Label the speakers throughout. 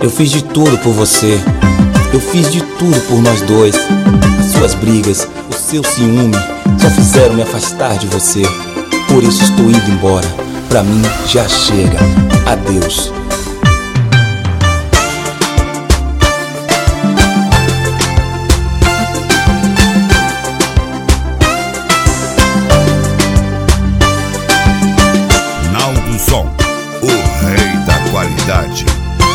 Speaker 1: Eu fiz de tudo por você. Eu fiz de tudo por nós dois. As suas brigas, o seu ciúme só fizeram me afastar de você. Por isso estou indo embora. Pra mim já chega. Adeus.
Speaker 2: Naldo Som, o rei da qualidade.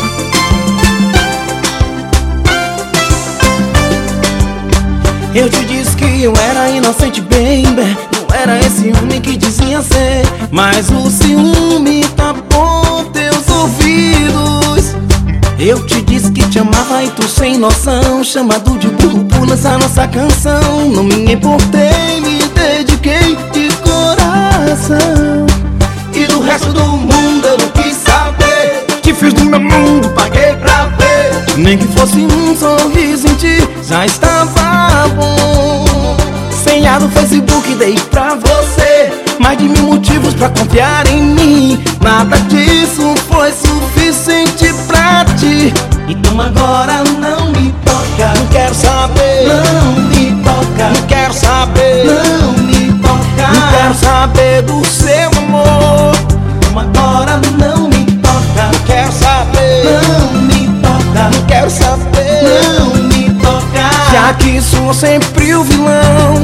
Speaker 3: Eu te disse que eu era inocente, baby. Não era esse homem que dizia ser. Mas o ciúme tapou teus ouvidos. Eu te disse que te amava e tu sem noção, chamado de burro por lançar nossa canção. Não me importei, me dediquei de coração. E do resto do mundo eu não quis saber. Te fiz do meu mundo, paguei pra ver. Nem que fosse um sorriso em ti, já estava bom. Senha do Facebook dei pra você. Mais de 1000 motivos pra confiar em mim. Nada disso foi suficiente pra ti. Então agora não me toca. Não quero saber. Não me toca. Não quero saber. Não me toca. Não quero saber do seu amor. Então agora não me toca. Não quero saber. Não me toca. Não quero saber. Não me toca. Já que sou sempre o vilão.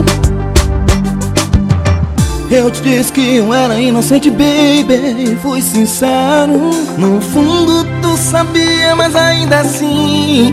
Speaker 3: Eu te disse que eu era inocente, baby. Fui sincero. No fundo tu sabia, mas ainda assim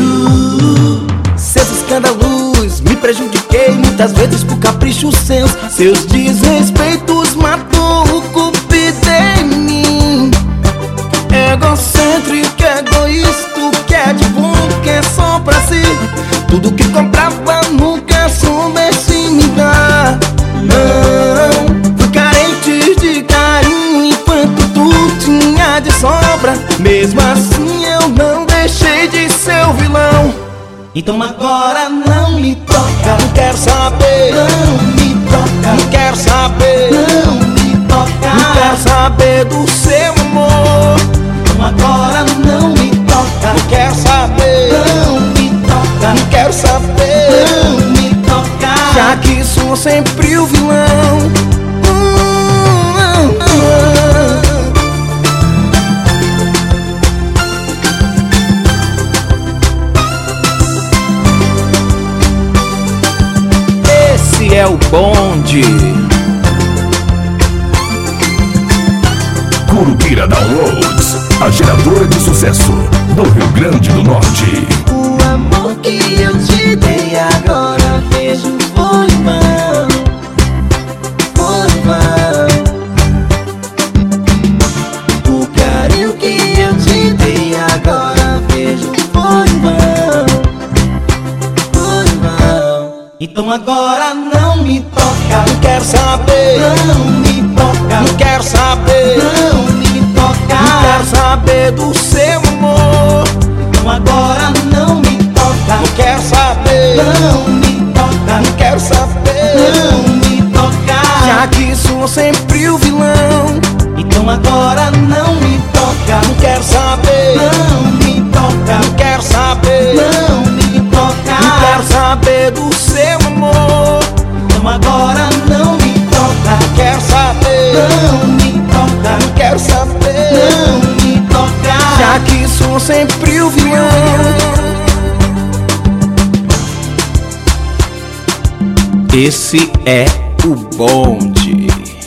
Speaker 3: seus escândalos me prejudiquei muitas vezes por caprichos seus. Seus desrespeitos matou o cupido em mim. Egocêntrico, egoísta, que é de bom, que é só pra si. Tudo que comprava nunca soubesse me dar. Não, fui carente de carinho enquanto tu tinha de sobra. Mesmo assim eu não deixei de ser o vilão. Então agora não me toca. Não quero saber. Não me toca. Não quero saber. Não me toca. Não quero saber do seu amor. Então agora não me toca. Não quero saber. Não me toca. Não quero saber. Não me toca. Já que sou sempre o vilão. Esse é o bonde.
Speaker 2: Curupira Downloads, a geradora de sucesso do Rio Grande do Norte.
Speaker 3: O amor que eu te dei agora vejo foi em vão. Foi em vão. O carinho que eu te dei agora vejo foi em vão. Foi em vão. Então agora não me toca. Não quero saber. Não me toca. Não quero saber. Não me toca. Não quero saber do seu amor. Então agora não me toca. Não quero saber. Não me toca. Não quero saber. Não me toca. Já que sou sempre o vilão. Então agora não me toca. Não quero saber. Não me toca. Não quero saber. Não me toca. Não quero saber do seu amor. Então agora não me toca. Não quero saber. Não me toca. Não quero saber. Não me toca. Já que sou sempre o vilão.
Speaker 1: Esse é o bonde.